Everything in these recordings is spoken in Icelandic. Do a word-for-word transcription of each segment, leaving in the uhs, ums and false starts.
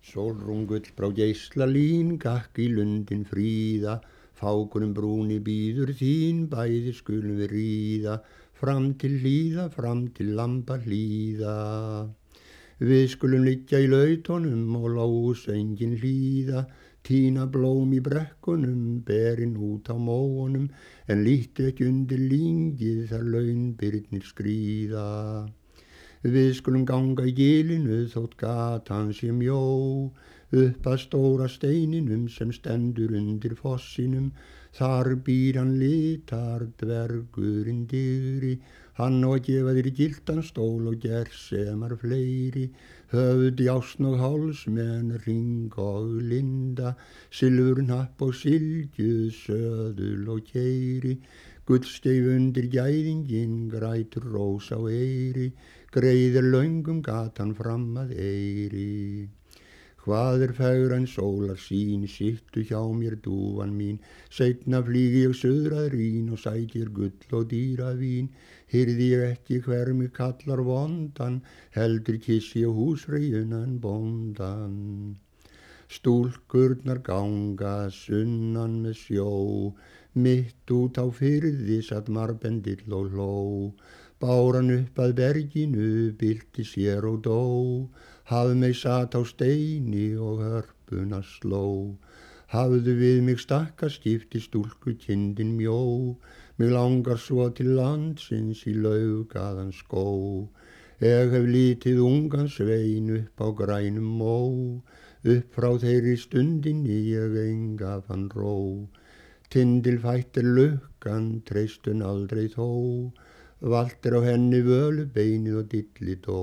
Sólrungull brá geisla lín, gakk í lundin fríða, fákunum brúni býður þín, bæði skulum við ríða, fram til hlíða, fram til lamba hlíða. Við skulum liggja í lautunum og lós engin hlíða, tína blóm í brekkunum, berin út á móunum, en lítu ekki undir lyngið þar launbirnir skríða. Við skulum ganga í gilinu þótt gatan sé mjó, upp að stóra steininum sem stendur undir fossinum, þar býr hann litar dvergurinn digri, hann á að gefa þér giltan stól og gersemar fleiri, höfð jásn og háls með hring og linda, silfurnapp og sylgjuð, söðul og keiri, gullskeif undir gæðingin, grætur rós á eyri, greiðir löngum gatan fram að eyri. Hvað er fegran sólar sín, sittu hjá mér dúfan mín, seinna flýg ég suðrað rín og sækir gull og dýravín, hyrði ég ekki hver mig kallar vondan, heldur kissi ég húsfreyjunan bóndan. Stúlkurnar ganga sunnan með sjó, mitt út á firði satt marbendill og hló, báran upp að berginu bylti sér og dó, hafmey sat á steini og hörpuna sló. Hafðu við mig stakka skipti stúlku kindin mjó, mig langar svo til landsins í laugaðan skó. Eg hef litið ungan svein upp á grænum mó, upp frá þeirri stundinni ég enga fann ró. Tindilfætt er lukkan, treystun aldrei þó, valt er á henni völu beinið og dilli dó.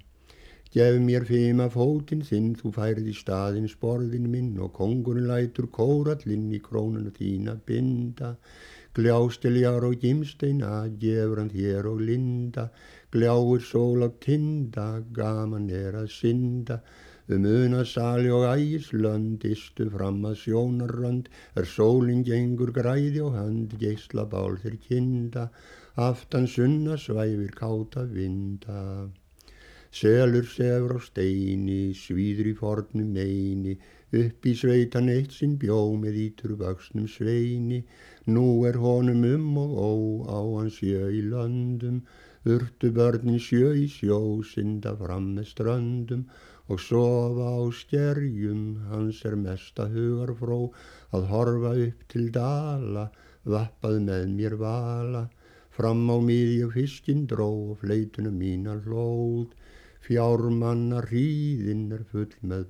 Gef mér fima fótinn þinn, þú færð í staðinn sporðinn minn, og kóngurinn lætur kórallinn í krónuna þína binda. Gljásteljar og gimsteina gefur hann þér og linda, gljáir sól á tinda, gaman er að synda. Um unasali og ægislönd, istu fram að sjónarrönd, er sólin gengur græði og hönd, geisla bál þeir kinda, aftan sunna svæfir káta vinda. Selur sefur á steini, svíður í fornum meini, upp í sveitan eitt sinn bjó með ítur vöxnum sveini. Nú er honum um og ó, á hann sjö í löndum, urtu börnin sjö í sjó, synda fram með ströndum, og sofa á skerjum, hans er mesta hugarfró, að horfa upp til dala, vappað með mér vala. Fram á miðju fiskinn dró og fleytuna mína hlóð, fjármanna hríðin er full með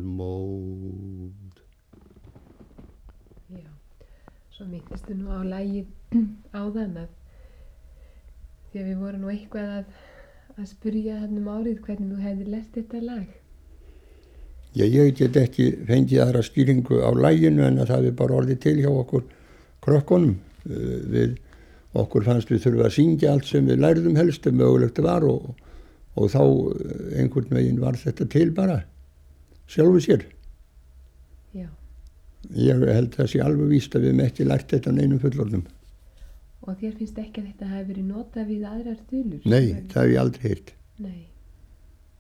bölmóð. Já, svo myndist nú á lagið áðan að því að við vorum nú eitthvað að, að spyrja hann um árið hvernig þú hefði lest þetta lag. Já, ég get ekki fengið aðra skýringu á laginu en að það er bara orðið til hjá okkur krökkunum. Við, okkur fannst við þurfa að syngja allt sem við lærðum helst ef mögulegt var og Og þá einhvern veginn var þetta til bara, sjálfu sér. Já. Ég held það sé alveg víst að við hefum ekki lært þetta neinum fullorðnum. Og þér finnst ekki að þetta hafi verið notað við aðrar þulur? Nei, það hef ég aldrei heyrt. Nei.